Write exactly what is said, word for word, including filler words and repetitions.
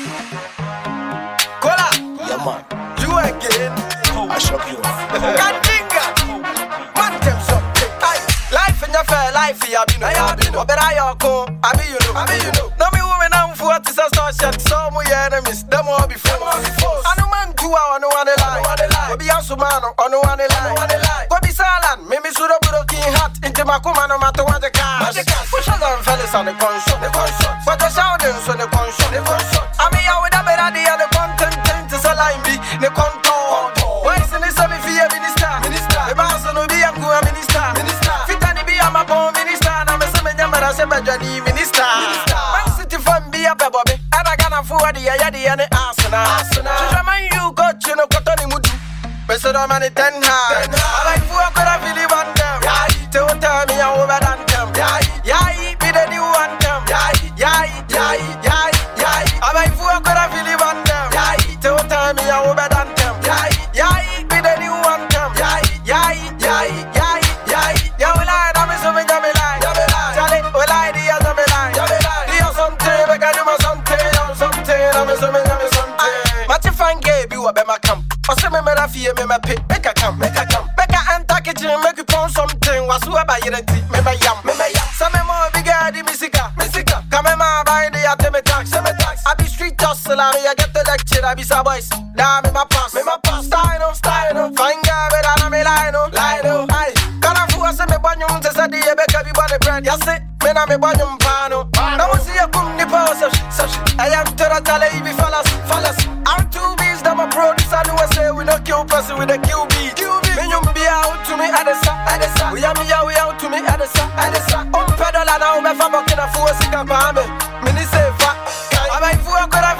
Kola. Yeah, man. You again. I shock you. Kandinga. Man, them something. Life in your fair life, ya be no. I bet I yoko. I be you know. I be you know. No me woman I'm for what is a social. So my enemies, them all before. I know man two I no one lie. Go be a sumano, on no one lie. Go be silent. Me me should have broken heart into my kuma no matter what the car. Push on them fellas on the console. But the soundings on the console. I mean I would have been at the other content to a line be the contour. Why is it so if you minister? Minister. The boss no be a good minister. Minister. Fit and be a my born minister. I'm a seven yammer as a majority minister. Man city fan be a baby. And I got a fool the yadi and the arsenal. Just man you got you know got any mood. Better than many ten high. I like fool could have really want them. Tell tell me I'm over than them. Yeah, be the new one them. Yeah, yeah, yeah, yeah, yeah. I like fool could have really want them. Tell tell me I'm over than them. Yeah, be the new one them. Yeah, yeah, yeah, yeah, yeah. Yeah, we lie, I'm so many jammy lie. Charlie, we lie, the other me lie. The other something, we can do my something, something. I'm so many jammy something. Match a fine game, you a be my camp. I say me me da fear me me pick, make a come, make a come, make a enter kitchen, make you pound something. Was who buy it? Me me yam, me me yam. Some me more bigger the musica, musica. Come me ma buy the at me tax, me tax. I be street hustler, me I get the lecture, I be some boys. Damn me my pass, me my pass. Style no, style no. Fine girl, but I me lie no, lie no. Aye, can I fool say me banyo unte say the make everybody bread. You see, me na me banyo pano. Now see you come the pause, so I am to the tell you be fellas, fellas. I'm two bees, them a produce, I do a say we don't kill person with a Q B. Me you be out to me at the sa, at the sa. We are me out, we out to me at the sa, at the sa. Um pedal and now me fa bucket a four sick up on me. Me ni say fa. I buy four